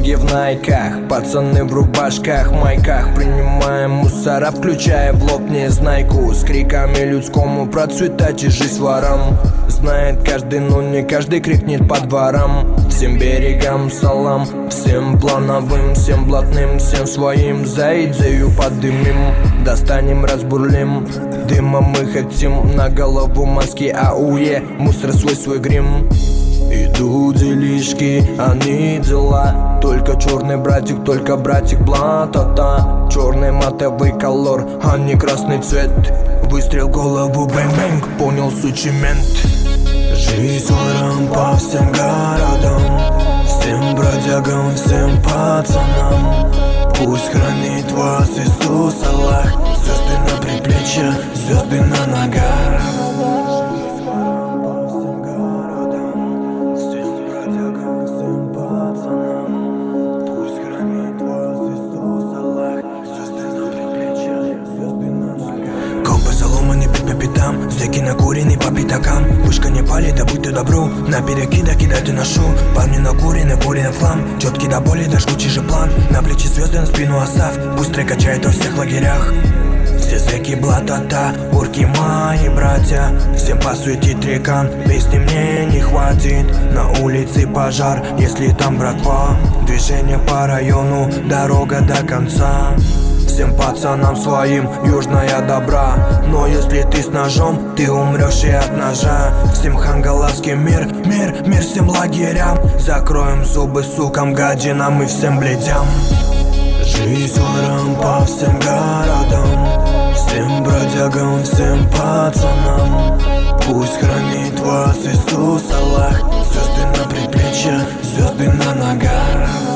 ноги в найках, пацаны в рубашках, майках. Принимаем мусора, включая в лоб незнайку. С криками людскому процветать и жизнь ворам. Знает каждый, но не каждый крикнет по дворам. Всем берегам салам, всем плановым, всем блатным, всем своим. За идею подымем, достанем, разбурлим. Дыма мы хотим, на голову маски АУЕ, мусор свой грим. Идут делишки, они дела. Только черный братик, только братик блатата. Черный матовый колор, а не красный цвет. Выстрел в голову, бэнг-бэнг, понял сучий мент. Жизнь ворам по всем городам, всем бродягам, всем пацанам. Пусть хранит вас Иисус Аллах. Звезды на предплечье, звезды на ногах. Зэки накурены по пятакам. Вышка не палит, да будь ты добру. На перекида кидать и ношу. Парни накурены, курен флам. Четкий до боли, да жгучий же план. На плечи звезды, на спину осав. Быстро качает во всех лагерях. Все зэки блатата, урки мои братья. Всем посвятить рекан, песни мне не хватит. На улице пожар, если там братва. Движение по району, дорога до конца. Всем пацанам своим южная добра. Но если ты с ножом, ты умрешь и от ножа. Всем хангаласским мир всем лагерям. Закроем зубы сукам, гадинам и всем бледям. Жизнь ворам по всем городам, всем бродягам, всем пацанам. Пусть хранит вас Иисус Аллах. Звезды на предплечье, звезды на ногах.